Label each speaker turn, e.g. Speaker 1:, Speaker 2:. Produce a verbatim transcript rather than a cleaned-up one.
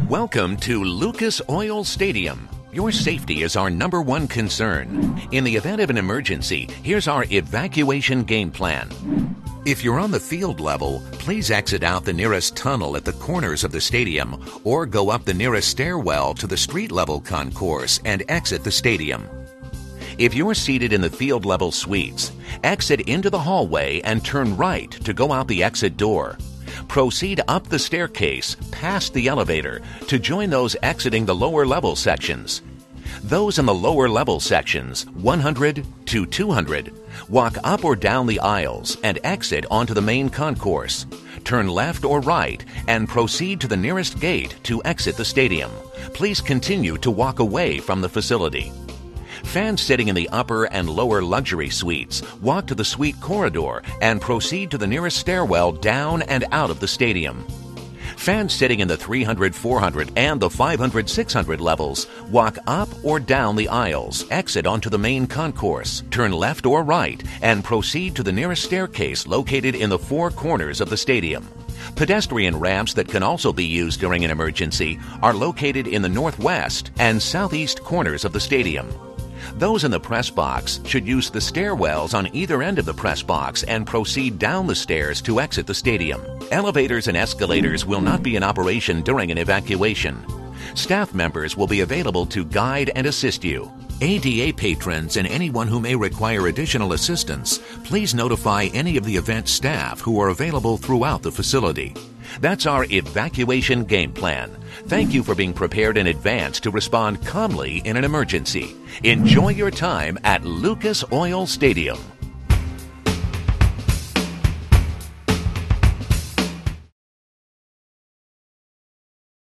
Speaker 1: Welcome to Lucas Oil Stadium. Your safety is our number one concern. In the event of an emergency, here's our evacuation game plan. If you're on the field level, please exit out the nearest tunnel at the corners of the stadium or go up the nearest stairwell to the street level concourse and exit the stadium. If you're seated in the field level suites, exit into the hallway and turn right to go out the exit door. Proceed up the staircase past the elevator to join those exiting the lower level sections. Those in the lower level sections, one hundred to two hundred, walk up or down the aisles and exit onto the main concourse. Turn left or right and proceed to the nearest gate to exit the stadium. Please continue to walk away from the facility. Fans sitting in the upper and lower luxury suites walk to the suite corridor and proceed to the nearest stairwell down and out of the stadium. Fans sitting in the three hundred, four hundred, and the five hundred, six hundred levels walk up or down the aisles, exit onto the main concourse, turn left or right, and proceed to the nearest staircase located in the four corners of the stadium. Pedestrian ramps that can also be used during an emergency are located in the northwest and southeast corners of the stadium. Those in the press box should use the stairwells on either end of the press box and proceed down the stairs to exit the stadium. Elevators and escalators will not be in operation during an evacuation. Staff members will be available to guide and assist you. A D A patrons and anyone who may require additional assistance, please notify any of the event staff who are available throughout the facility. That's our evacuation game plan. Thank you for being prepared in advance to respond calmly in an emergency. Enjoy your time at Lucas Oil Stadium.